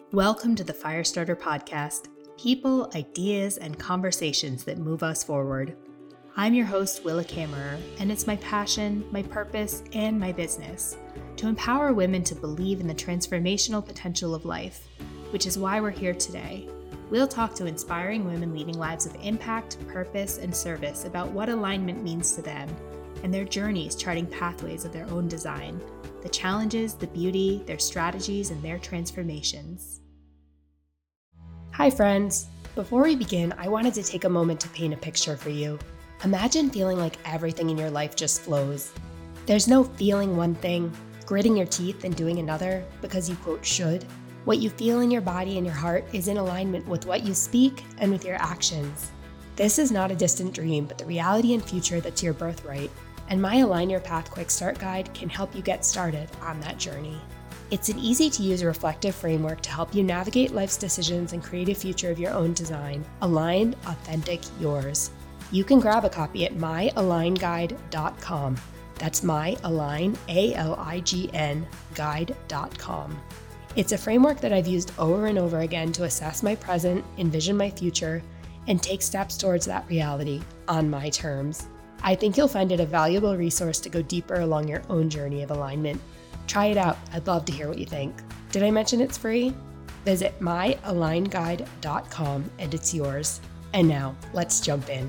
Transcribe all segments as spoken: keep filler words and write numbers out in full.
Welcome to the Firestarter Podcast, people, ideas, and conversations that move us forward. I'm your host, Willa Kammerer, and it's my passion, my purpose, and my business to empower women to believe in the transformational potential of life, which is why we're here today. We'll talk to inspiring women leading lives of impact, purpose, and service about what alignment means to them and their journeys charting pathways of their own design, the challenges, the beauty, their strategies, and their transformations. Hi friends! Before we begin, I wanted to take a moment to paint a picture for you. Imagine feeling like everything in your life just flows. There's no feeling one thing, gritting your teeth and doing another because you quote should. What you feel in your body and your heart is in alignment with what you speak and with your actions. This is not a distant dream, but the reality and future that's your birthright. And my Align Your Path Quick Start Guide can help you get started on that journey. It's an easy-to-use reflective framework to help you navigate life's decisions and create a future of your own design, aligned, authentic, yours. You can grab a copy at my align guide dot com. That's myalign, A L I G N, guide dot com. It's a framework that I've used over and over again to assess my present, envision my future, and take steps towards that reality on my terms. I think you'll find it a valuable resource to go deeper along your own journey of alignment. Try it out. I'd love to hear what you think. Did I mention it's free? Visit my align guide dot com and it's yours. And now, let's jump in.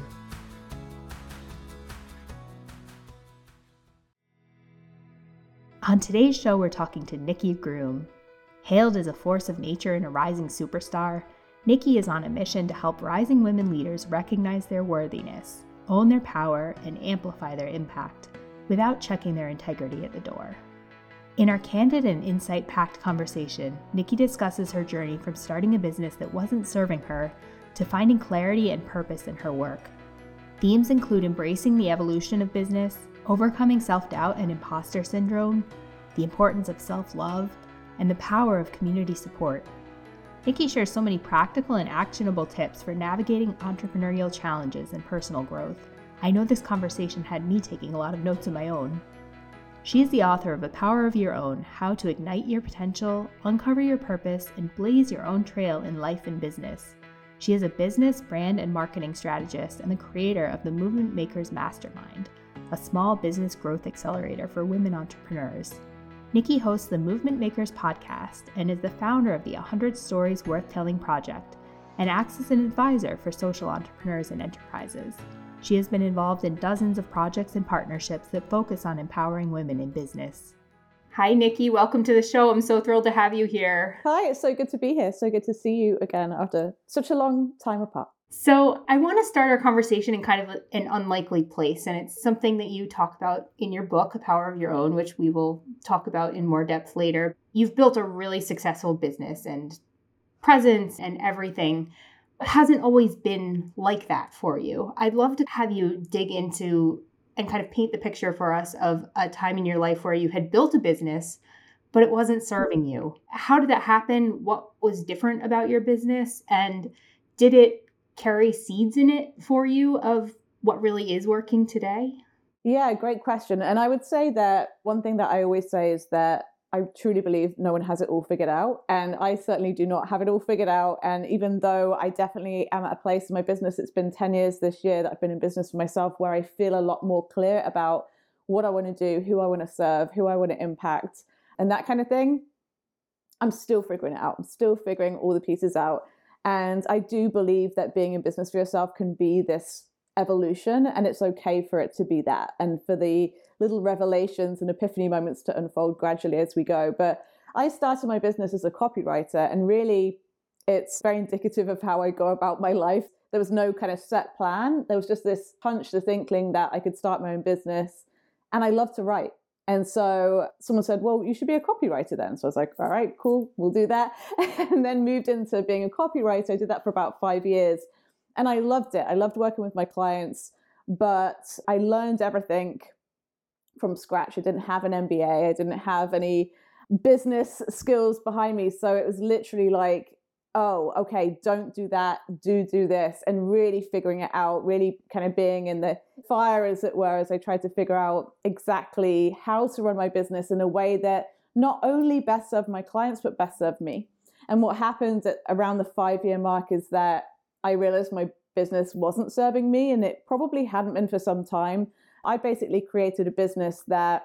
On today's show, we're talking to Nikki Groom. Hailed as a force of nature and a rising superstar, Nikki is on a mission to help rising women leaders recognize their worthiness, own their power, and amplify their impact without checking their integrity at the door. In our candid and insight-packed conversation, Nikki discusses her journey from starting a business that wasn't serving her to finding clarity and purpose in her work. Themes include embracing the evolution of business, overcoming self-doubt and imposter syndrome, the importance of self-love, and the power of community support. Nikki shares so many practical and actionable tips for navigating entrepreneurial challenges and personal growth. I know this conversation had me taking a lot of notes of my own. She is the author of A Power of Your Own, How to Ignite Your Potential, Uncover Your Purpose, and Blaze Your Own Trail in Life and Business. She is a business, brand, and marketing strategist and the creator of the Movement Makers Mastermind, a small business growth accelerator for women entrepreneurs. Nikki hosts the Movement Makers podcast and is the founder of the one hundred Stories Worth Telling project and acts as an advisor for social entrepreneurs and enterprises. She has been involved in dozens of projects and partnerships that focus on empowering women in business. Hi, Nikki. Welcome to the show. I'm so thrilled to have you here. Hi, it's so good to be here. So good to see you again after such a long time apart. So I want to start our conversation in kind of an unlikely place, and it's something that you talk about in your book, A Power of Your Own, which we will talk about in more depth later. You've built a really successful business and presence and everything. It hasn't always been like that for you. I'd love to have you dig into and kind of paint the picture for us of a time in your life where you had built a business, but it wasn't serving you. How did that happen? What was different about your business? And did it carry seeds in it for you of what really is working today? Yeah, great question. And I would say that one thing that I always say is that I truly believe no one has it all figured out. And I certainly do not have it all figured out. And even though I definitely am at a place in my business, it's been ten years this year that I've been in business for myself, where I feel a lot more clear about what I want to do, who I want to serve, who I want to impact, and that kind of thing. I'm still figuring it out. I'm still figuring all the pieces out. And I do believe that being in business for yourself can be this evolution, and it's okay for it to be that, and for the little revelations and epiphany moments to unfold gradually as we go. But I started my business as a copywriter, and really it's very indicative of how I go about my life. There was no kind of set plan. There was just this hunch, this inkling that I could start my own business, and I love to write. And so someone said, well, you should be a copywriter then. So I was like, all right, cool, we'll do that. And then moved into being a copywriter. I did that for about five years. And I loved it. I loved working with my clients, but I learned everything from scratch. I didn't have an M B A. I didn't have any business skills behind me. So it was literally like, oh, okay, don't do that, do do this, and really figuring it out, really kind of being in the fire, as it were, as I tried to figure out exactly how to run my business in a way that not only best served my clients, but best served me. And what happened at around the five year mark is that I realized my business wasn't serving me, and it probably hadn't been for some time. I basically created a business that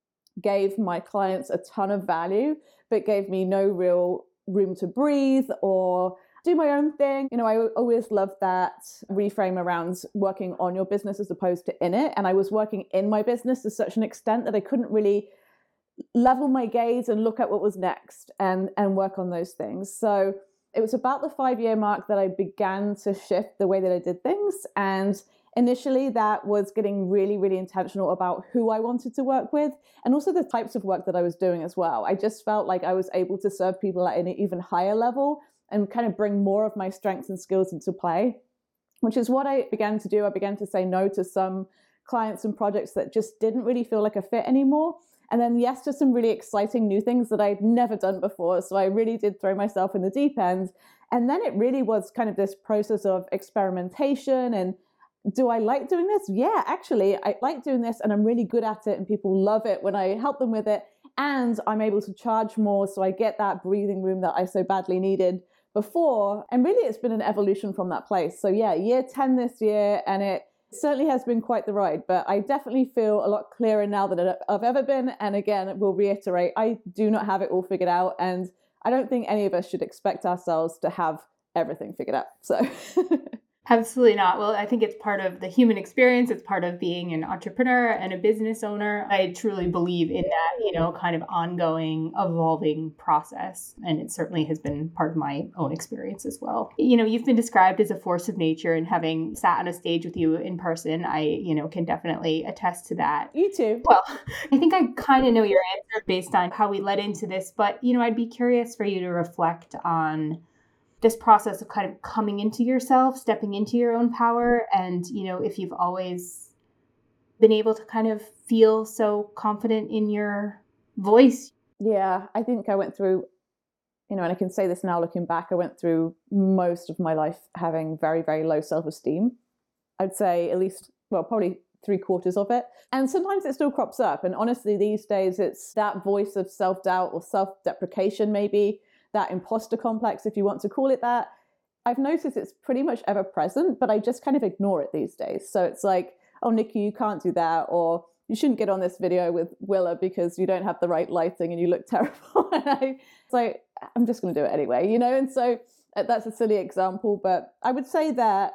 gave my clients a ton of value, but gave me no real room to breathe or do my own thing. You know, I always loved that reframe around working on your business as opposed to in it. And I was working in my business to such an extent that I couldn't really level my gaze and look at what was next and, and work on those things. So it was about the five year mark that I began to shift the way that I did things. And initially that was getting really, really intentional about who I wanted to work with and also the types of work that I was doing as well. I just felt like I was able to serve people at an even higher level and kind of bring more of my strengths and skills into play, which is what I began to do. I began to say no to some clients and projects that just didn't really feel like a fit anymore. And then yes, to some really exciting new things that I'd never done before. So I really did throw myself in the deep end. And then it really was kind of this process of experimentation and do I like doing this? Yeah, actually, I like doing this and I'm really good at it and people love it when I help them with it. And I'm able to charge more. So I get that breathing room that I so badly needed before. And really, it's been an evolution from that place. So yeah, year ten this year, and it certainly has been quite the ride, but I definitely feel a lot clearer now than I've ever been. And again, we'll reiterate, I do not have it all figured out. And I don't think any of us should expect ourselves to have everything figured out. So Absolutely not. Well, I think it's part of the human experience. It's part of being an entrepreneur and a business owner. I truly believe in that, you know, kind of ongoing, evolving process. And it certainly has been part of my own experience as well. You know, you've been described as a force of nature, and having sat on a stage with you in person, I, you know, can definitely attest to that. You too. Well, I think I kind of know your answer based on how we led into this, but, you know, I'd be curious for you to reflect on this process of kind of coming into yourself, stepping into your own power. And, you know, if you've always been able to kind of feel so confident in your voice. Yeah, I think I went through, you know, and I can say this now looking back, I went through most of my life having very, very low self-esteem. I'd say at least, well, probably three quarters of it. And sometimes it still crops up. And honestly, these days, it's that voice of self-doubt or self-deprecation, maybe, that imposter complex, if you want to call it that. I've noticed it's pretty much ever present, but I just kind of ignore it these days. So it's like, oh, Nikki, you can't do that. Or you shouldn't get on this video with Willa because you don't have the right lighting and you look terrible. And I, it's like, I'm just going to do it anyway, you know? And so that's a silly example, but I would say that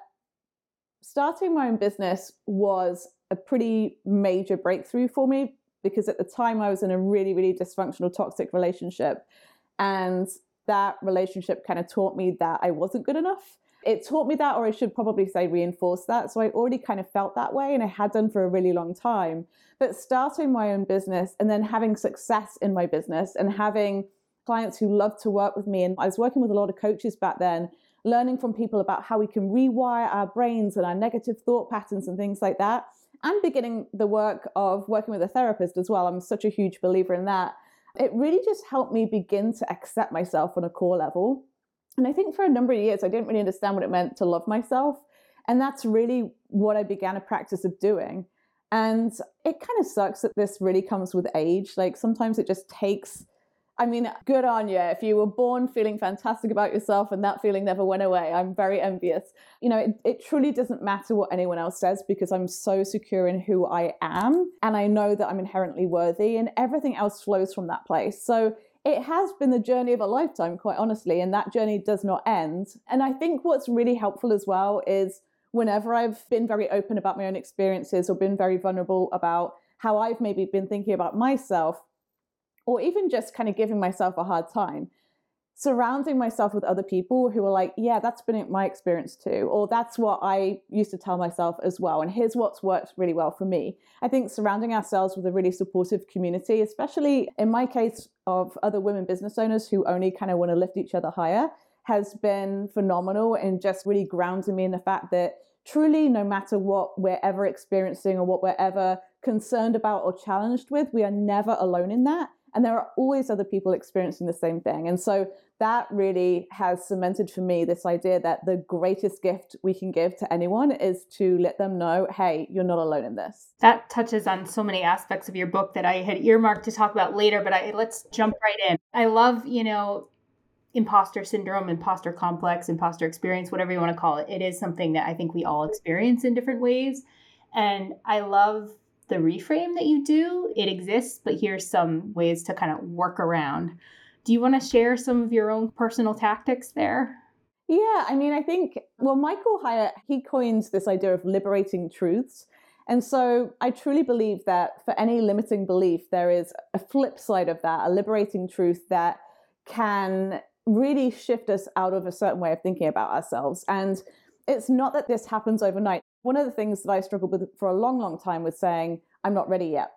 starting my own business was a pretty major breakthrough for me, because at the time I was in a really, really dysfunctional, toxic relationship. And that relationship kind of taught me that I wasn't good enough. It taught me that, or I should probably say reinforce that. So I already kind of felt that way, and I had done for a really long time. But starting my own business and then having success in my business and having clients who love to work with me. And I was working with a lot of coaches back then, learning from people about how we can rewire our brains and our negative thought patterns and things like that. And beginning the work of working with a therapist as well. I'm such a huge believer in that. It really just helped me begin to accept myself on a core level. And I think for a number of years, I didn't really understand what it meant to love myself. And that's really what I began a practice of doing. And it kind of sucks that this really comes with age. Like sometimes it just takes, I mean, good on you. If you were born feeling fantastic about yourself and that feeling never went away, I'm very envious. You know, it, it truly doesn't matter what anyone else says, because I'm so secure in who I am. And I know that I'm inherently worthy, and everything else flows from that place. So it has been the journey of a lifetime, quite honestly, and that journey does not end. And I think what's really helpful as well is whenever I've been very open about my own experiences or been very vulnerable about how I've maybe been thinking about myself, or even just kind of giving myself a hard time, surrounding myself with other people who are like, yeah, that's been my experience too, or that's what I used to tell myself as well, and here's what's worked really well for me. I think surrounding ourselves with a really supportive community, especially in my case of other women business owners who only kind of want to lift each other higher, has been phenomenal, and just really grounding me in the fact that truly, no matter what we're ever experiencing or what we're ever concerned about or challenged with, we are never alone in that. And there are always other people experiencing the same thing. And so that really has cemented for me this idea that the greatest gift we can give to anyone is to let them know, hey, you're not alone in this. That touches on so many aspects of your book that I had earmarked to talk about later, but I, let's jump right in. I love, you know, imposter syndrome, imposter complex, imposter experience, whatever you want to call it. It is something that I think we all experience in different ways. And I love the reframe that you do. It exists, but here's some ways to kind of work around. Do you want to share some of your own personal tactics there? Yeah, I mean, I think, well, Michael Hyatt, he coins this idea of liberating truths. And so I truly believe that for any limiting belief, there is a flip side of that, a liberating truth that can really shift us out of a certain way of thinking about ourselves. And it's not that this happens overnight. One of the things that I struggled with for a long, long time was saying, I'm not ready yet.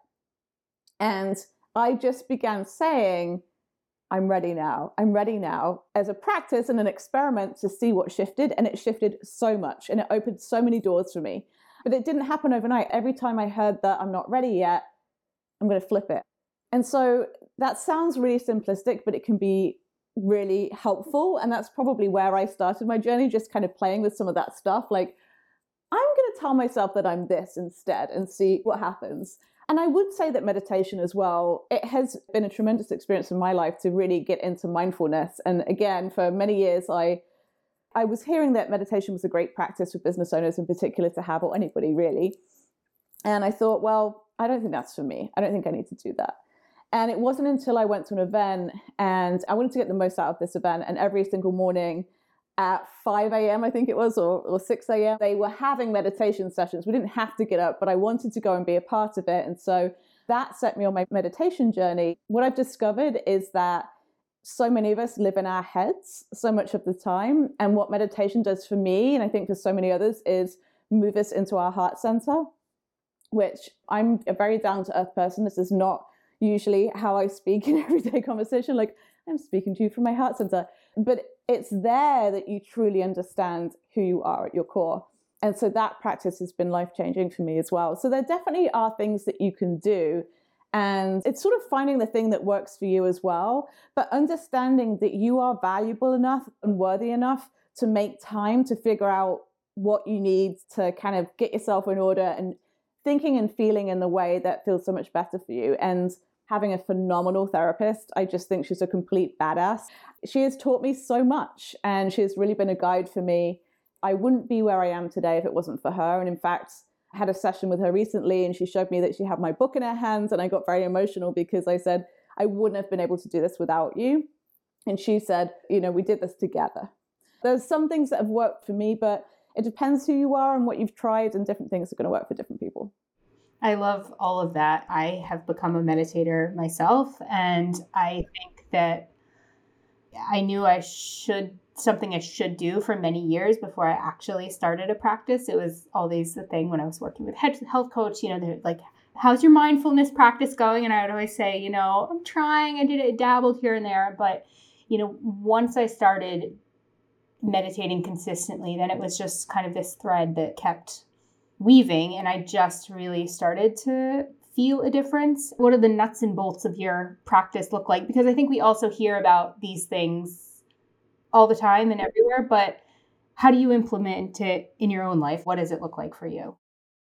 And I just began saying, I'm ready now. I'm ready now as a practice and an experiment to see what shifted. And it shifted so much and it opened so many doors for me. But it didn't happen overnight. Every time I heard that I'm not ready yet, I'm going to flip it. And so that sounds really simplistic, but it can be really helpful. And that's probably where I started my journey, just kind of playing with some of that stuff. Like, I'm going to tell myself that I'm this instead and see what happens. And I would say that meditation as well, it has been a tremendous experience in my life to really get into mindfulness. And again, for many years, I I was hearing that meditation was a great practice for business owners in particular to have, or anybody really. And I thought, well, I don't think that's for me. I don't think I need to do that. And it wasn't until I went to an event and I wanted to get the most out of this event. And every single morning at five a.m., I think it was, or, or six a.m., they were having meditation sessions. We didn't have to get up, but I wanted to go and be a part of it. And so that set me on my meditation journey. What I've discovered is that so many of us live in our heads so much of the time. And what meditation does for me, and I think for so many others, is move us into our heart center, which I'm a very down-to-earth person. This is not usually how I speak in everyday conversation. Like, I'm speaking to you from my heart center. But it's there that you truly understand who you are at your core. And so that practice has been life-changing for me as well. So there definitely are things that you can do. And it's sort of finding the thing that works for you as well, but understanding that you are valuable enough and worthy enough to make time to figure out what you need to kind of get yourself in order and thinking and feeling in the way that feels so much better for you. And having a phenomenal therapist, I just think she's a complete badass. She has taught me so much and she has really been a guide for me. I wouldn't be where I am today if it wasn't for her. And in fact, I had a session with her recently and she showed me that she had my book in her hands and I got very emotional because I said, I wouldn't have been able to do this without you. And she said, you know, we did this together. There's some things that have worked for me, but it depends who you are and what you've tried, and different things are going to work for different people. I love all of that. I have become a meditator myself, and I think that I knew I should something I should do for many years before I actually started a practice. It was always the thing when I was working with health coach, you know, they're like, how's your mindfulness practice going? And I would always say, you know, I'm trying, I did it, dabbled here and there. But, you know, once I started meditating consistently, then it was just kind of this thread that kept weaving. And I just really started to feel a difference. What do the nuts and bolts of your practice look like? Because I think we also hear about these things all the time and everywhere, but how do you implement it in your own life? What does it look like for you?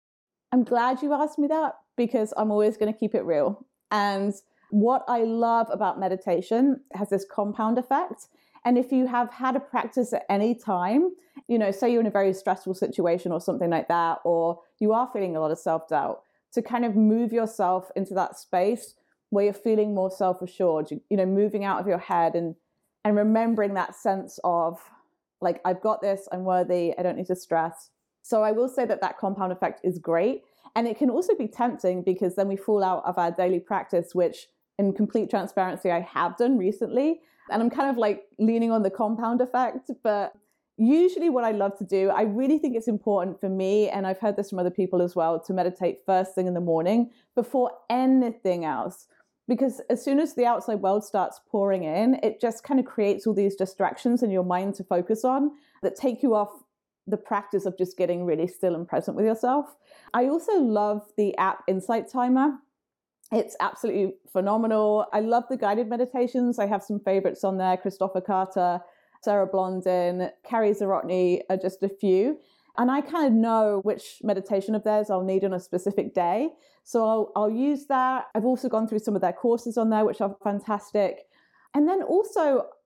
I'm glad you asked me that because I'm always going to keep it real. And what I love about meditation has this compound effect. And if you have had a practice at any time, you know, say you're in a very stressful situation or something like that, or you are feeling a lot of self-doubt, to kind of move yourself into that space where you're feeling more self-assured, you, you know, moving out of your head and and remembering that sense of like, I've got this, I'm worthy, I don't need to stress. So I will say that that compound effect is great. And it can also be tempting because then we fall out of our daily practice, which in complete transparency, I have done recently. And I'm kind of like leaning on the compound effect. But usually what I love to do, I really think it's important for me, and I've heard this from other people as well, to meditate first thing in the morning before anything else. Because as soon as the outside world starts pouring in, it just kind of creates all these distractions in your mind to focus on that take you off the practice of just getting really still and present with yourself. I also love the app Insight Timer. It's absolutely phenomenal. I love the guided meditations. I have some favorites on there. Christopher Carter, Sarah Blondin, Carrie Zarotny are just a few. And I kind of know which meditation of theirs I'll need on a specific day. So I'll, I'll use that. I've also gone through some of their courses on there, which are fantastic. And then also,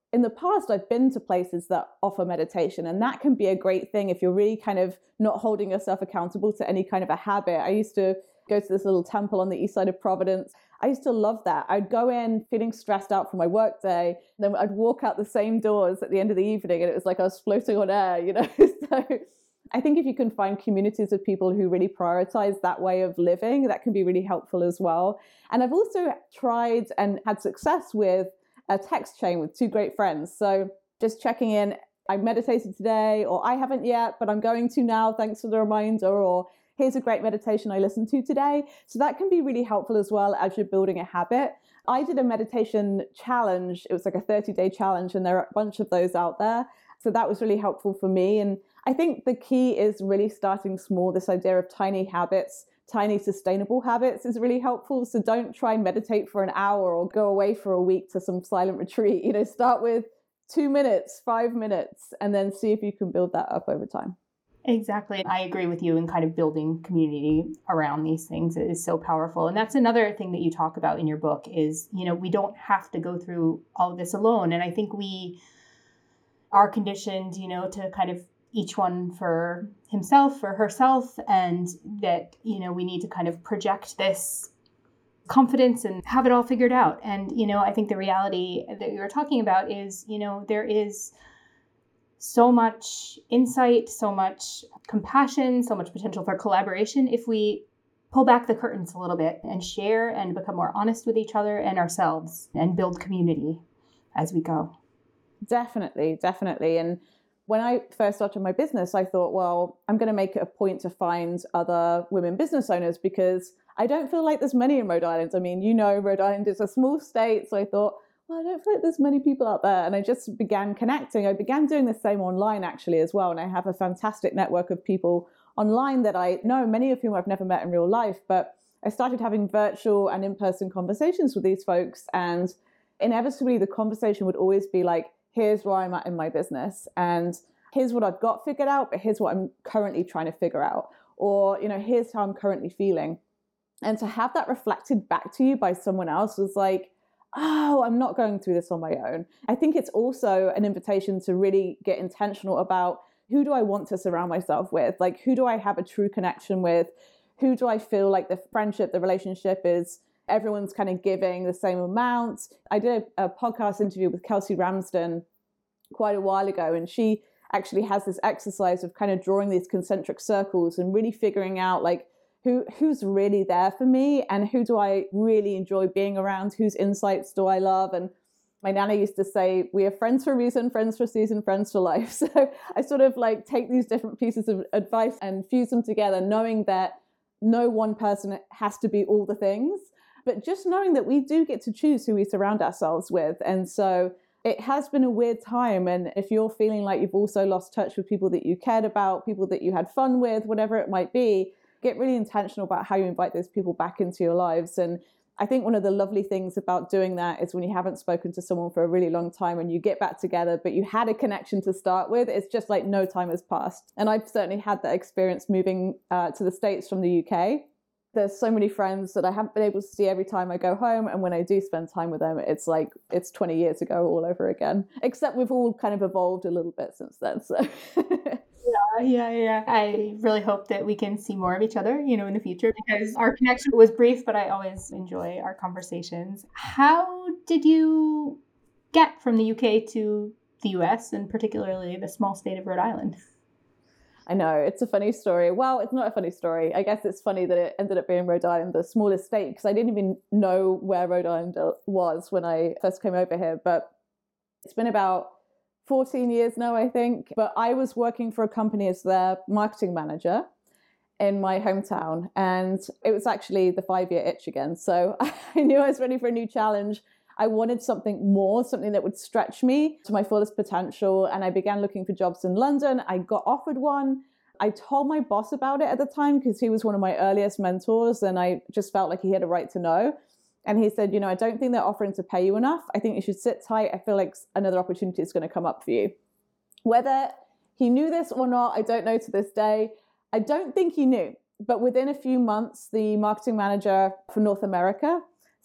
in the past, I've been to places that offer meditation, and that can be a great thing if you're really kind of not holding yourself accountable to any kind of a habit. I used to go to this little temple on the east side of Providence. I used to love that. I'd go in feeling stressed out from my work day, then I'd walk out the same doors at the end of the evening, and it was like I was floating on air, you know? So I think if you can find communities of people who really prioritize that way of living, that can be really helpful as well. And I've also tried and had success with a text chain with two great friends. So just checking in, I meditated today, or I haven't yet, but I'm going to now, thanks for the reminder, or here's a great meditation I listened to today. So that can be really helpful as well as you're building a habit. I did a meditation challenge. It was like a thirty-day challenge, and there are a bunch of those out there. So that was really helpful for me. And I think the key is really starting small. This idea of tiny habits, tiny sustainable habits is really helpful. So don't try and meditate for an hour or go away for a week to some silent retreat. You know, start with two minutes, five minutes, and then see if you can build that up over time. Exactly. I agree with you in kind of building community around these things is so powerful. And that's another thing that you talk about in your book is, you know, we don't have to go through all of this alone. And I think we are conditioned, you know, to kind of each one for himself or herself, and that, you know, we need to kind of project this confidence and have it all figured out. And, you know, I think the reality that we were talking about is, you know, there is so much insight, so much compassion, so much potential for collaboration if we pull back the curtains a little bit and share and become more honest with each other and ourselves and build community as we go. Definitely, definitely. And when I first started my business, I thought, well, I'm going to make it a point to find other women business owners because I don't feel like there's many in Rhode Island. I mean, you know, Rhode Island is a small state. So I thought, well, I don't feel like there's many people out there. And I just began connecting. I began doing the same online actually as well. And I have a fantastic network of people online that I know, many of whom I've never met in real life. But I started having virtual and in-person conversations with these folks. And inevitably, the conversation would always be like, here's where I'm at in my business. And here's what I've got figured out, but here's what I'm currently trying to figure out. Or, you know, here's how I'm currently feeling. And to have that reflected back to you by someone else was like, oh, I'm not going through this on my own. I think it's also an invitation to really get intentional about who do I want to surround myself with? Like, who do I have a true connection with? Who do I feel like the friendship, the relationship is everyone's kind of giving the same amount? I did a, a podcast interview with Kelsey Ramsden quite a while ago, and she actually has this exercise of kind of drawing these concentric circles and really figuring out like, Who, who's really there for me and who do I really enjoy being around? Whose insights do I love? And my nana used to say, we are friends for a reason, friends for a season, friends for life. So I sort of like take these different pieces of advice and fuse them together, knowing that no one person has to be all the things, but just knowing that we do get to choose who we surround ourselves with. And so it has been a weird time. And if you're feeling like you've also lost touch with people that you cared about, people that you had fun with, whatever it might be, get really intentional about how you invite those people back into your lives. And I think one of the lovely things about doing that is when you haven't spoken to someone for a really long time and you get back together, but you had a connection to start with, it's just like no time has passed. And I've certainly had that experience moving uh, to the States from the U K. There's so many friends that I haven't been able to see every time I go home. And when I do spend time with them, it's like it's twenty years ago all over again, except we've all kind of evolved a little bit since then. So Yeah, yeah, yeah. I really hope that we can see more of each other, you know, in the future, because our connection was brief, but I always enjoy our conversations. How did you get from the U K to the U S and particularly the small state of Rhode Island? I know, it's a funny story. Well, it's not a funny story. I guess it's funny that it ended up being Rhode Island, the smallest state, because I didn't even know where Rhode Island was when I first came over here. But it's been about fourteen years now, I think. But I was working for a company as their marketing manager in my hometown. And it was actually the five-year itch again. So I knew I was ready for a new challenge. I wanted something more, something that would stretch me to my fullest potential. And I began looking for jobs in London. I got offered one. I told my boss about it at the time because he was one of my earliest mentors. And I just felt like he had a right to know. And he said, you know, I don't think they're offering to pay you enough. I think you should sit tight. I feel like another opportunity is going to come up for you. Whether he knew this or not, I don't know to this day. I don't think he knew. But within a few months, the marketing manager for North America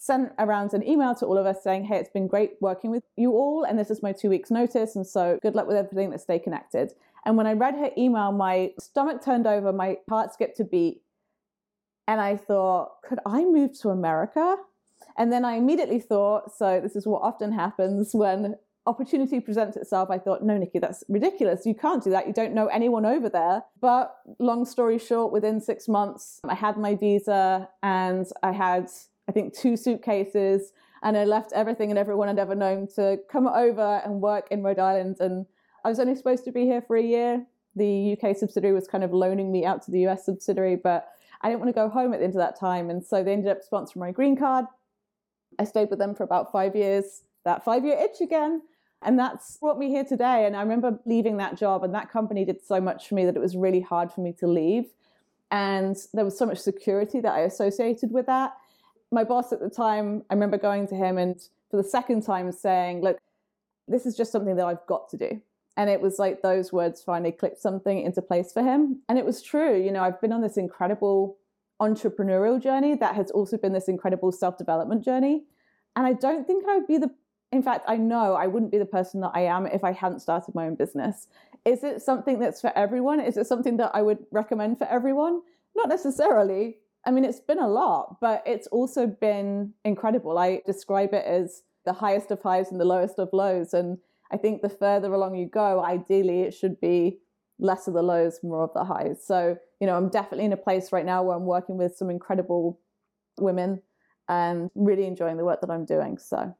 sent around an email to all of us saying, hey, it's been great working with you all, and this is my two weeks notice, and so good luck with everything. Let's stay connected. And when I read her email, my stomach turned over, my heart skipped a beat, and I thought, could I move to America? And then I immediately thought, so this is what often happens when opportunity presents itself. I thought, no, Nikki, that's ridiculous. You can't do that. You don't know anyone over there. But long story short, within six months, I had my visa, and I had, I think, two suitcases, and I left everything and everyone I'd ever known to come over and work in Rhode Island. And I was only supposed to be here for a year. The U K subsidiary was kind of loaning me out to the U S subsidiary, but I didn't want to go home at the end of that time. And so they ended up sponsoring my green card. I stayed with them for about five years, that five-year itch again. And that's brought me here today. And I remember leaving that job, and that company did so much for me that it was really hard for me to leave. And there was so much security that I associated with that. My boss at the time, I remember going to him and for the second time saying, look, this is just something that I've got to do. And it was like those words finally clicked something into place for him. And it was true. You know, I've been on this incredible entrepreneurial journey that has also been this incredible self-development journey. And I don't think I would be the In fact, I know I wouldn't be the person that I am if I hadn't started my own business. Is it something that's for everyone? Is it something that I would recommend for everyone? Not necessarily. I mean, it's been a lot, but it's also been incredible. I describe it as the highest of highs and the lowest of lows. And I think the further along you go, ideally, it should be less of the lows, more of the highs. So, you know, I'm definitely in a place right now where I'm working with some incredible women and really enjoying the work that I'm doing. So.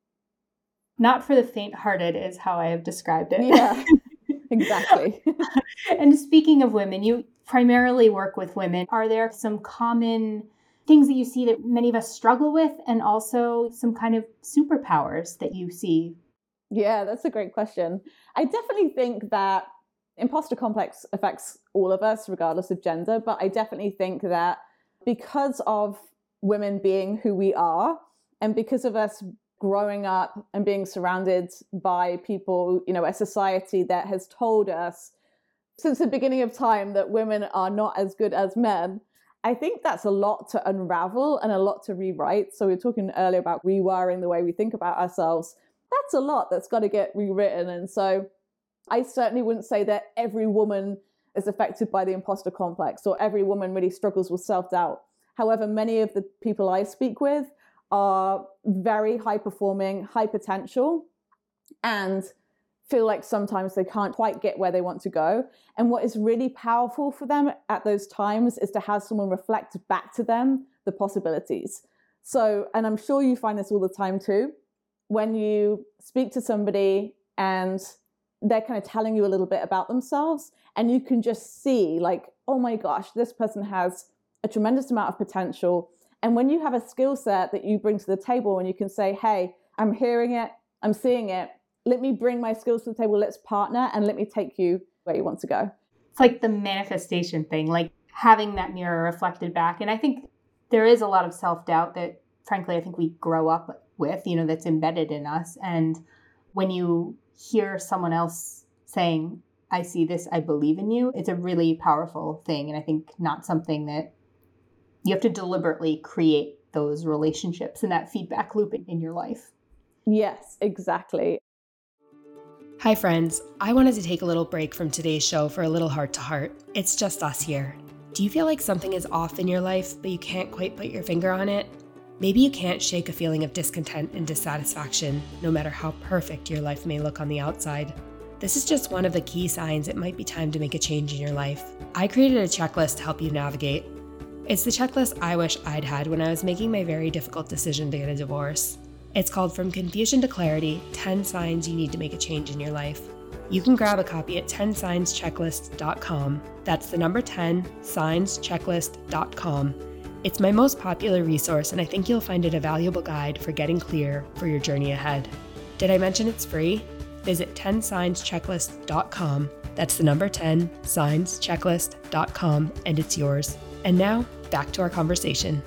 Not for the faint-hearted is how I have described it. Yeah, exactly. And speaking of women, you primarily work with women. Are there some common things that you see that many of us struggle with, and also some kind of superpowers that you see? Yeah, that's a great question. I definitely think that imposter complex affects all of us, regardless of gender. But I definitely think that because of women being who we are, and because of us growing up and being surrounded by people, you know, a society that has told us since the beginning of time that women are not as good as men, I think that's a lot to unravel and a lot to rewrite. So we were talking earlier about rewiring the way we think about ourselves. That's a lot that's got to get rewritten. And so I certainly wouldn't say that every woman is affected by the imposter complex or every woman really struggles with self-doubt. However, many of the people I speak with are very high performing, high potential, and feel like sometimes they can't quite get where they want to go. And what is really powerful for them at those times is to have someone reflect back to them the possibilities. So, and I'm sure you find this all the time too, when you speak to somebody and they're kind of telling you a little bit about themselves, and you can just see like, oh my gosh, this person has a tremendous amount of potential. And when you have a skill set that you bring to the table and you can say, hey, I'm hearing it, I'm seeing it, let me bring my skills to the table, let's partner, and let me take you where you want to go. It's like the manifestation thing, like having that mirror reflected back. And I think there is a lot of self-doubt that, frankly, I think we grow up with, you know, that's embedded in us. And when you hear someone else saying, I see this, I believe in you, it's a really powerful thing. And I think not something that you have to deliberately create those relationships and that feedback loop in your life. Yes, exactly. Hi, friends. I wanted to take a little break from today's show for a little heart-to-heart. It's just us here. Do you feel like something is off in your life, but you can't quite put your finger on it? Maybe you can't shake a feeling of discontent and dissatisfaction, no matter how perfect your life may look on the outside. This is just one of the key signs it might be time to make a change in your life. I created a checklist to help you navigate. It's the checklist I wish I'd had when I was making my very difficult decision to get a divorce. It's called From Confusion to Clarity, ten Signs You Need to Make a Change in Your Life. You can grab a copy at ten signs checklist dot com. That's the number ten signs checklist dot com. It's my most popular resource, and I think you'll find it a valuable guide for getting clear for your journey ahead. Did I mention it's free? Visit ten signs checklist dot com. That's the number ten signs checklist dot com, and it's yours. And now, back to our conversation.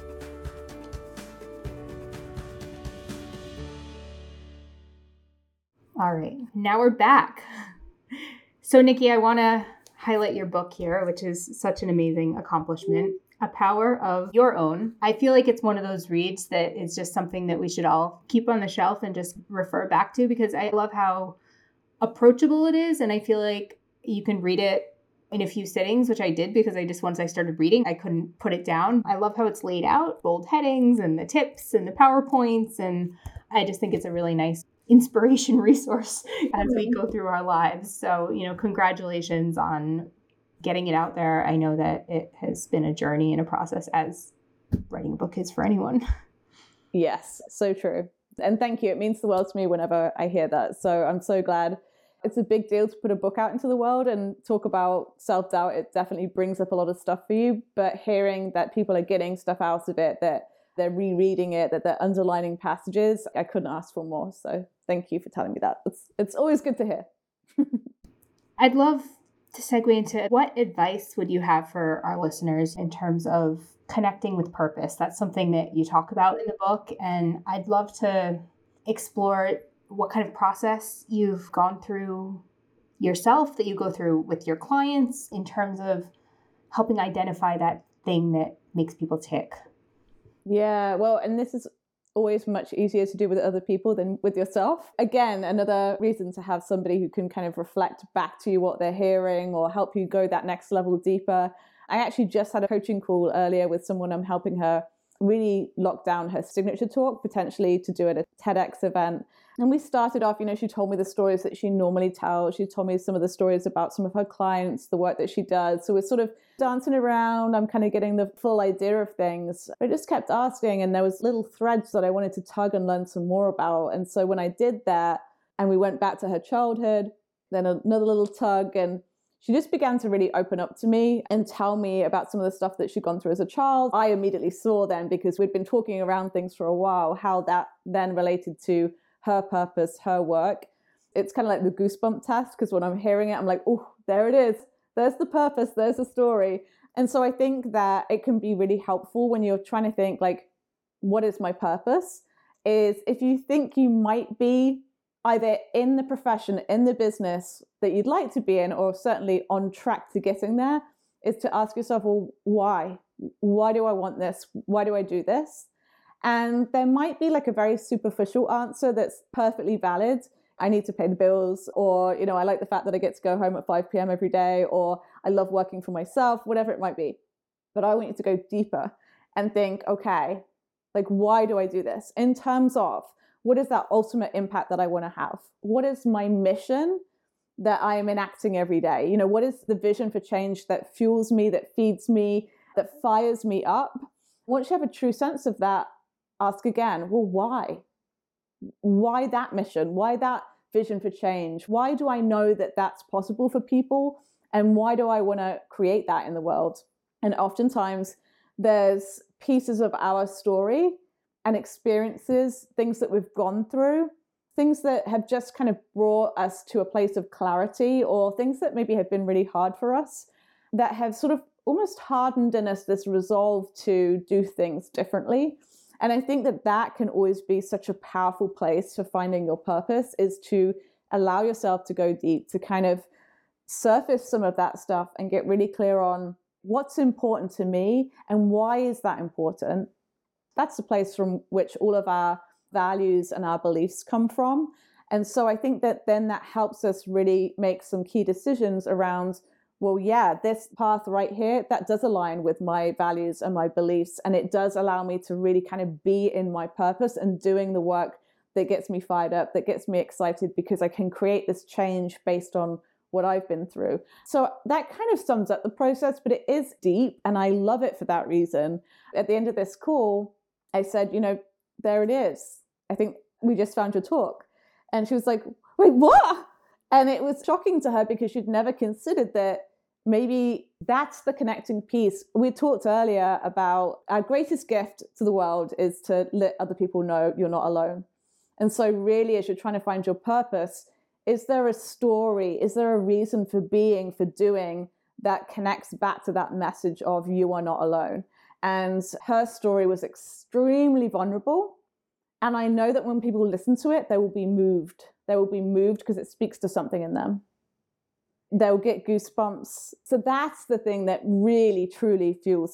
All right, now we're back. So, Nikki, I want to highlight your book here, which is such an amazing accomplishment. a power of your own. I feel like it's one of those reads that is just something that we should all keep on the shelf and just refer back to, because I love how approachable it is. And I feel like you can read it in a few sittings, which I did because I just, once I started reading, I couldn't put it down. I love how it's laid out, bold headings and the tips and the PowerPoints. And I just think it's a really nice inspiration resource as we go through our lives. So, you know, congratulations on getting it out there. I know that it has been a journey and a process, as writing a book is for anyone. Yes, so true. And thank you. It means the world to me whenever I hear that. So I'm so glad. It's a big deal to put a book out into the world and talk about self-doubt. It definitely brings up a lot of stuff for you. But hearing that people are getting stuff out of it, that they're rereading it, that they're underlining passages, I couldn't ask for more. So thank you for telling me that. It's, it's always good to hear. I'd love to segue into, what advice would you have for our listeners in terms of connecting with purpose? That's something that you talk about in the book. And I'd love to explore what kind of process you've gone through yourself, that you go through with your clients, in terms of helping identify that thing that makes people tick. Yeah, well, and this is always much easier to do with other people than with yourself. Again, another reason to have somebody who can kind of reflect back to you what they're hearing or help you go that next level deeper. I actually just had a coaching call earlier with someone. I'm helping her really lock down her signature talk, potentially to do at a TEDx event. And we started off, you know, she told me the stories that she normally tells. She told me some of the stories about some of her clients, the work that she does. So we're sort of dancing around. I'm kind of getting the full idea of things. I just kept asking, and there was little threads that I wanted to tug and learn some more about. And so when I did that, and we went back to her childhood, then another little tug, and she just began to really open up to me and tell me about some of the stuff that she'd gone through as a child. I immediately saw then, because we'd been talking around things for a while, how that then related to her purpose, her work. It's kind of like the goosebump test, because when I'm hearing it, I'm like, oh, there it is. There's the purpose. There's the story. And so I think that it can be really helpful when you're trying to think, like, what is my purpose? Is if you think you might be either in the profession, in the business that you'd like to be in, or certainly on track to getting there, is to ask yourself, well, why? Why do I want this? Why do I do this? And there might be like a very superficial answer that's perfectly valid. I need to pay the bills, or, you know, I like the fact that I get to go home at five p.m. every day, or I love working for myself, whatever it might be. But I want you to go deeper and think, okay, like, why do I do this? In terms of, what is that ultimate impact that I want to have? What is my mission that I am enacting every day? You know, what is the vision for change that fuels me, that feeds me, that fires me up? Once you have a true sense of that, ask again, well, why? Why that mission? Why that vision for change? Why do I know that that's possible for people? And why do I want to create that in the world? And oftentimes there's pieces of our story and experiences, things that we've gone through, things that have just kind of brought us to a place of clarity, or things that maybe have been really hard for us, that have sort of almost hardened in us this resolve to do things differently. And I think that that can always be such a powerful place for finding your purpose, is to allow yourself to go deep, to kind of surface some of that stuff and get really clear on what's important to me and why is that important. That's the place from which all of our values and our beliefs come from. And so I think that then that helps us really make some key decisions around, well, yeah, this path right here, that does align with my values and my beliefs. And it does allow me to really kind of be in my purpose and doing the work that gets me fired up, that gets me excited, because I can create this change based on what I've been through. So that kind of sums up the process, but it is deep, and I love it for that reason. At the end of this call, I said, you know, there it is. I think we just found your talk. And she was like, wait, what? And it was shocking to her, because she'd never considered that maybe that's the connecting piece. We talked earlier about our greatest gift to the world is to let other people know you're not alone. And so really, as you're trying to find your purpose, is there a story? Is there a reason for being, for doing, that connects back to that message of you are not alone? And her story was extremely vulnerable. And I know that when people listen to it, they will be moved. They will be moved because it speaks to something in them. They'll get goosebumps. So that's the thing that really, truly fuels her.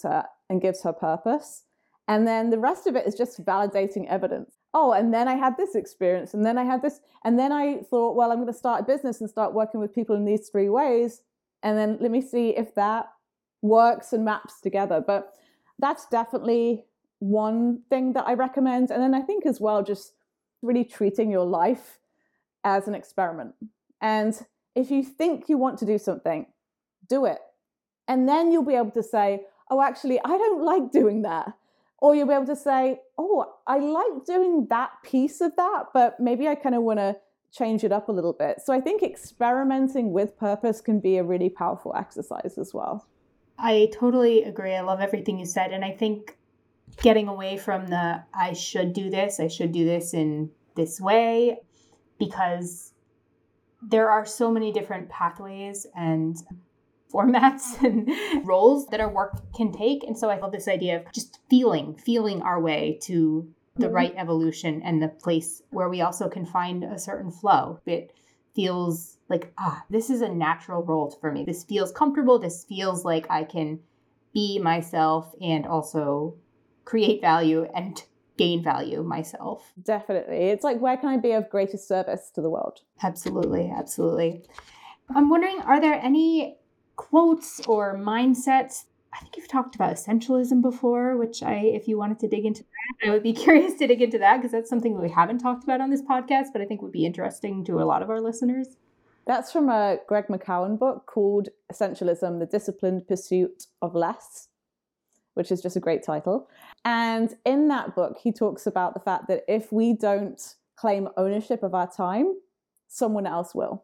and gives her purpose. And then the rest of it is just validating evidence. Oh, and then I had this experience, and then I had this, and then I thought, well, I'm going to start a business and start working with people in these three ways. And then let me see if that works and maps together. But that's definitely one thing that I recommend. And then I think as well, just really treating your life as an experiment. And if you think you want to do something, do it. And then you'll be able to say, oh, actually, I don't like doing that. Or you'll be able to say, oh, I like doing that piece of that, but maybe I kind of want to change it up a little bit. So I think experimenting with purpose can be a really powerful exercise as well. I totally agree. I love everything you said. And I think getting away from the, I should do this, I should do this in this way, because there are so many different pathways and formats and roles that our work can take. And so I love this idea of just feeling, feeling our way to the right evolution and the place where we also can find a certain flow. It feels like, ah, this is a natural role for me. This feels comfortable. This feels like I can be myself and also create value and gain value myself. Definitely. It's like, where can I be of greatest service to the world? Absolutely. Absolutely. I'm wondering, are there any quotes or mindsets? I think you've talked about essentialism before, which I, if you wanted to dig into that, I would be curious to dig into that, because that's something we haven't talked about on this podcast, but I think would be interesting to a lot of our listeners. That's from a Greg McKeown book called Essentialism, The Disciplined Pursuit of Less, which is just a great title. And in that book, he talks about the fact that if we don't claim ownership of our time, someone else will.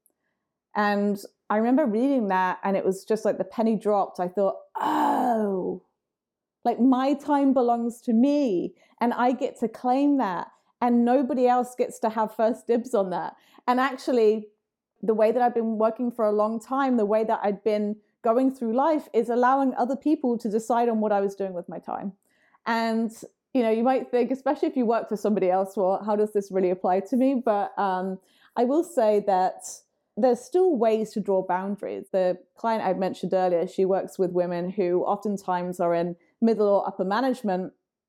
And I remember reading that, and it was just like the penny dropped. I thought, oh, like my time belongs to me, and I get to claim that, and nobody else gets to have first dibs on that. And actually, the way that I've been working for a long time, the way that I'd been going through life is allowing other people to decide on what I was doing with my time. And, you know, you might think, especially if you work for somebody else, well, how does this really apply to me? But um, I will say that there's still ways to draw boundaries. The client I mentioned earlier, she works with women who oftentimes are in middle or upper management.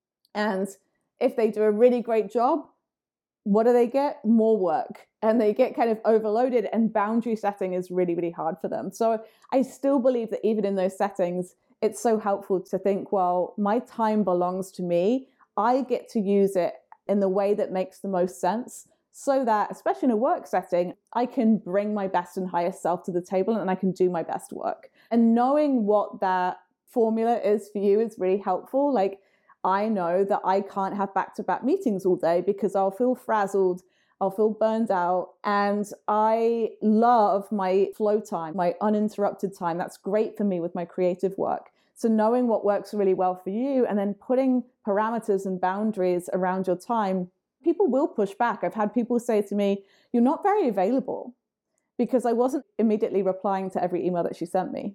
And if they do a really great job, what do they get? More work. And they get kind of overloaded, and boundary setting is really, really hard for them. So I still believe that even in those settings, it's so helpful to think, well, my time belongs to me. I get to use it in the way that makes the most sense, so that, especially in a work setting, I can bring my best and highest self to the table, and I can do my best work. And knowing what that formula is for you is really helpful. Like, I know that I can't have back-to-back meetings all day because I'll feel frazzled, I'll feel burned out. And I love my flow time, my uninterrupted time. That's great for me with my creative work. So knowing what works really well for you, and then putting parameters and boundaries around your time, people will push back. I've had people say to me, you're not very available, because I wasn't immediately replying to every email that she sent me.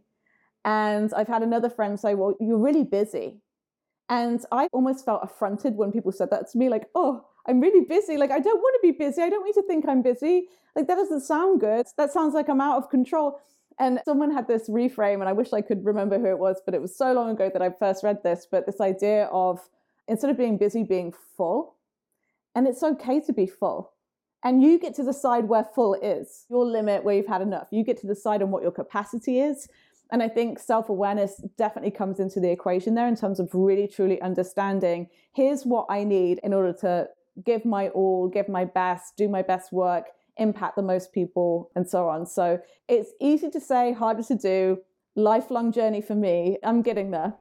And I've had another friend say, well, you're really busy. And I almost felt affronted when people said that to me, like, oh, I'm really busy. Like, I don't want to be busy. I don't need to think I'm busy. Like, that doesn't sound good. That sounds like I'm out of control. And someone had this reframe, and I wish I could remember who it was, but it was so long ago that I first read this. But this idea of, instead of being busy, being full. And it's okay to be full. And you get to decide where full is, your limit, where you've had enough. You get to decide on what your capacity is. And I think self-awareness definitely comes into the equation there, in terms of really, truly understanding, here's what I need in order to give my all, give my best, do my best work, impact the most people, and so on. So it's easy to say, harder to do, lifelong journey for me. I'm getting there.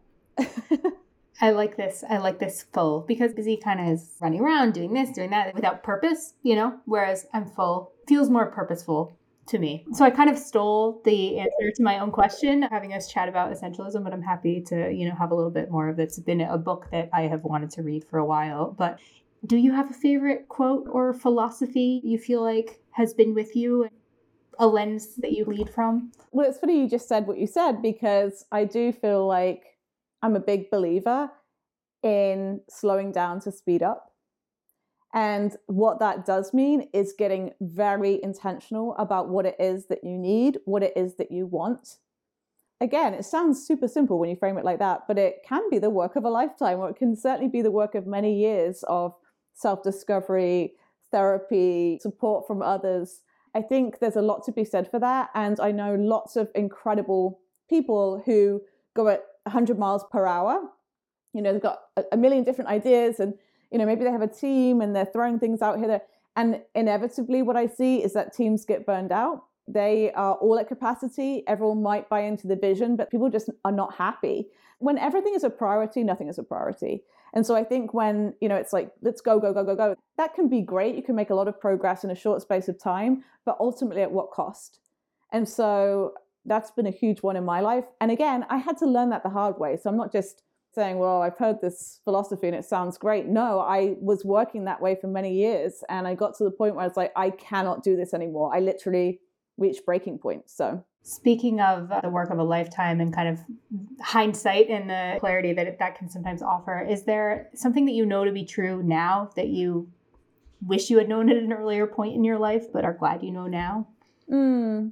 I like this. I like this full, because busy kind of is running around doing this, doing that without purpose, you know, whereas I'm full feels more purposeful to me. So I kind of stole the answer to my own question, having us chat about essentialism, but I'm happy to, you know, have a little bit more of it. It's been a book that I have wanted to read for a while. But do you have a favorite quote or philosophy you feel like has been with you, a lens that you lead from? Well, it's funny you just said what you said, because I do feel like I'm a big believer in slowing down to speed up. And what that does mean is getting very intentional about what it is that you need, what it is that you want. again, it sounds super simple when you frame it like that, but it can be the work of a lifetime, or it can certainly be the work of many years of self-discovery, therapy, support from others. I think there's a lot to be said for that. And I know lots of incredible people who go at one hundred miles per hour. You know, they've got a million different ideas, and, you know, maybe they have a team and they're throwing things out here. There. And inevitably what I see is that teams get burned out. They are all at capacity. Everyone might buy into the vision, but people just are not happy. When everything is a priority, nothing is a priority. And so I think when, you know, it's like, let's go, go, go, go, go, that can be great. You can make a lot of progress in a short space of time, but ultimately at what cost? And so that's been a huge one in my life. And again, I had to learn that the hard way. So I'm not just saying, well, I've heard this philosophy and it sounds great. No, I was working that way for many years. And I got to the point where it's like, I cannot do this anymore. I literally reached breaking point. So speaking of the work of a lifetime and kind of hindsight and the clarity that it, that can sometimes offer, is there something that you know to be true now that you wish you had known at an earlier point in your life, but are glad you know now? Mm.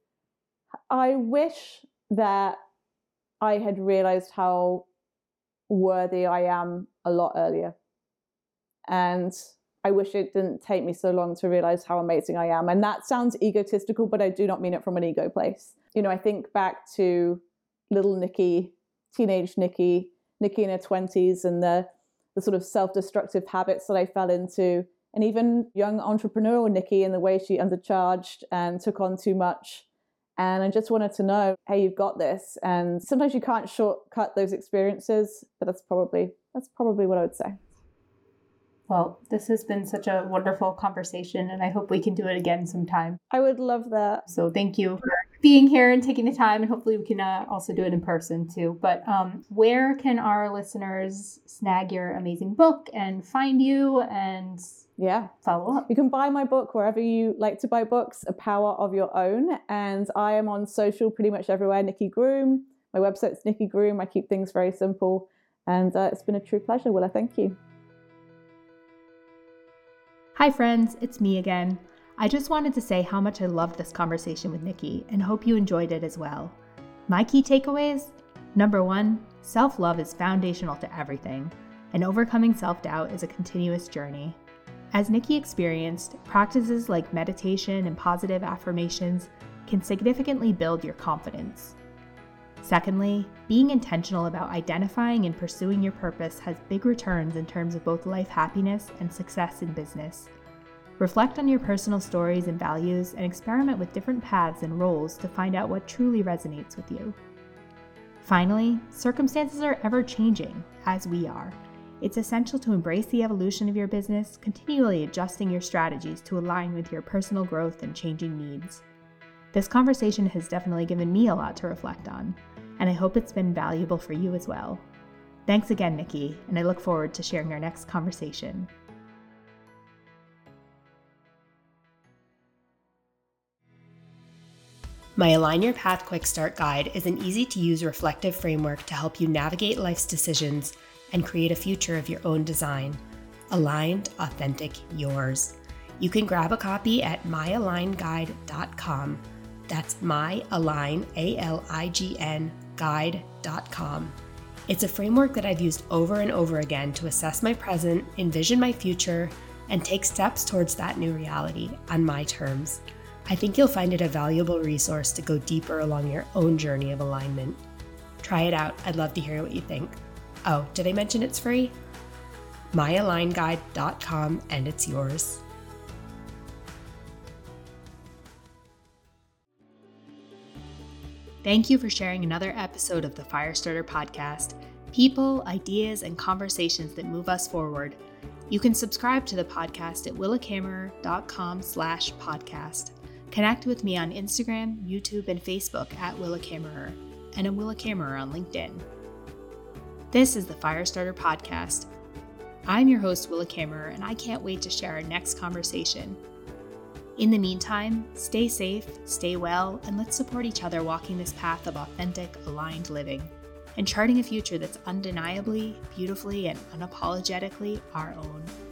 I wish that I had realized how worthy I am a lot earlier. And I wish it didn't take me so long to realize how amazing I am. And that sounds egotistical, but I do not mean it from an ego place. You know, I think back to little Nikki, teenage Nikki, Nikki in her twenties, and the, the sort of self-destructive habits that I fell into. And even young entrepreneurial Nikki and the way she undercharged and took on too much. And I just wanted to know, hey, you've got this. And sometimes you can't shortcut those experiences, but that's probably that's probably what I would say. Well, this has been such a wonderful conversation, and I hope we can do it again sometime. I would love that. So thank you for being here and taking the time, and hopefully we can uh, also do it in person too. But um, where can our listeners snag your amazing book and find you and yeah, follow up? You can buy my book wherever you like to buy books, A Power of Your Own. And I am on social pretty much everywhere, Nikki Groom. My website's Nikki Groom. I keep things very simple. And uh, it's been a true pleasure, Willa. Thank you. Hi friends, it's me again. I just wanted to say how much I loved this conversation with Nikki and hope you enjoyed it as well. My key takeaways? Number one, self-love is foundational to everything, and overcoming self-doubt is a continuous journey. As Nikki experienced, practices like meditation and positive affirmations can significantly build your confidence. Secondly, being intentional about identifying and pursuing your purpose has big returns in terms of both life happiness and success in business. Reflect on your personal stories and values and experiment with different paths and roles to find out what truly resonates with you. Finally, circumstances are ever changing, as we are. It's essential to embrace the evolution of your business, continually adjusting your strategies to align with your personal growth and changing needs. This conversation has definitely given me a lot to reflect on, and I hope it's been valuable for you as well. Thanks again, Nikki, and I look forward to sharing our next conversation. My Align Your Path Quick Start Guide is an easy-to-use reflective framework to help you navigate life's decisions and create a future of your own design. Aligned, authentic, yours. You can grab a copy at my align guide dot com. That's myalign, A L I G N, guide dot com. It's a framework that I've used over and over again to assess my present, envision my future, and take steps towards that new reality on my terms. I think you'll find it a valuable resource to go deeper along your own journey of alignment. Try it out. I'd love to hear what you think. Oh, did I mention it's free? my align guide dot com, and it's yours. Thank you for sharing another episode of the Firestarter Podcast, people, ideas, and conversations that move us forward. You can subscribe to the podcast at willacamerer.com slash podcast. Connect with me on Instagram, YouTube, and Facebook at Willa Camerer, and at Willa Camerer on LinkedIn. This is the Firestarter Podcast. I'm your host, Willa Camerer, and I can't wait to share our next conversation. In the meantime, stay safe, stay well, and let's support each other walking this path of authentic, aligned living and charting a future that's undeniably, beautifully, and unapologetically our own.